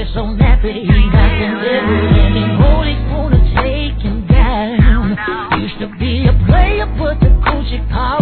boy so nappy, he got them devil and he always wanna take him down. Used to be a player, but the coach called